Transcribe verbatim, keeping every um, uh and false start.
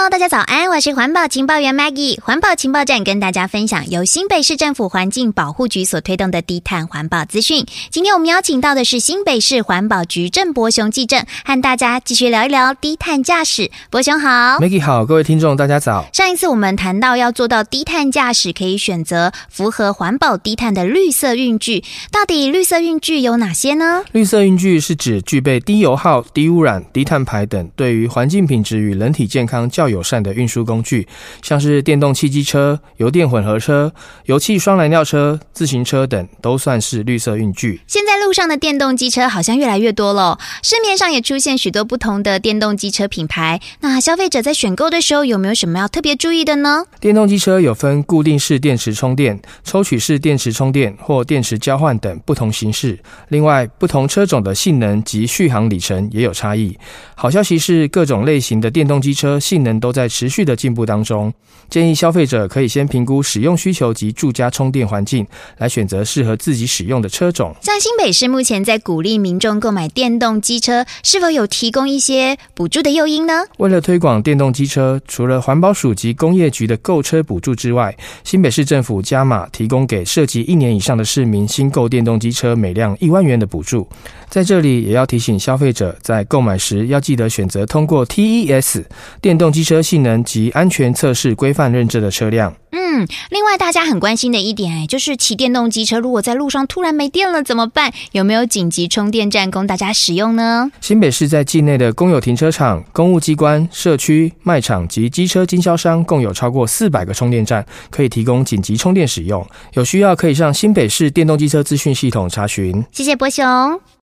Hello， 大家早安，我是环保情报员 Maggie。环保情报站跟大家分享由新北市政府环境保护局所推动的低碳环保资讯。今天我们邀请到的是新北市环保局郑伯雄技正，和大家继续聊一聊低碳驾驶。伯雄好。 Maggie 好，各位听众大家早。 上一次我们谈到要做到低碳驾驶，可以选择符合环保低碳的绿色运具。到底绿色运具有哪些呢？ 绿色运具是指具备低油耗、低污染、低碳排等，对于环境品质与人体健康较友善的运输工具，像是电动汽机车、油电混合车、油气双燃料车、自行车等，都算是绿色运具。 现在路上的电动机车好像越来越多了，市面上也出现许多不同的电动机车品牌。那消费者在选购的时候有没有什么要特别注意的呢？ 电动机车有分固定式电池充电、抽取式电池充电或电池交换等不同形式。另外，不同车种的性能及续航里程也有差异。好消息是，各种类型的电动机车性能都在持续的进步当中，建议消费者可以先评估使用需求及住家充电环境，来选择适合自己使用的车种。 像新北市目前在鼓励民众购买电动机车，是否有提供一些补助的诱因呢？ 为了推广电动机车，除了环保署及工业局的购车补助之外，新北市政府加码提供给涉及一年以上的市民新购电动机车每辆一万元的补助。在这里也要提醒消费者，在购买时要记得选择通过 T E S 电动机车性能及安全测试规范认证的车辆。 嗯，另外大家很关心的一点，就是骑电动机车如果在路上突然没电了怎么办？有没有紧急充电站供大家使用呢？ 新北市在境内的公有停车场、公务机关、社区、卖场及机车经销商共有超过四百个充电站，可以提供紧急充电使用。有需要可以上新北市电动机车资讯系统查询。 谢谢伯雄。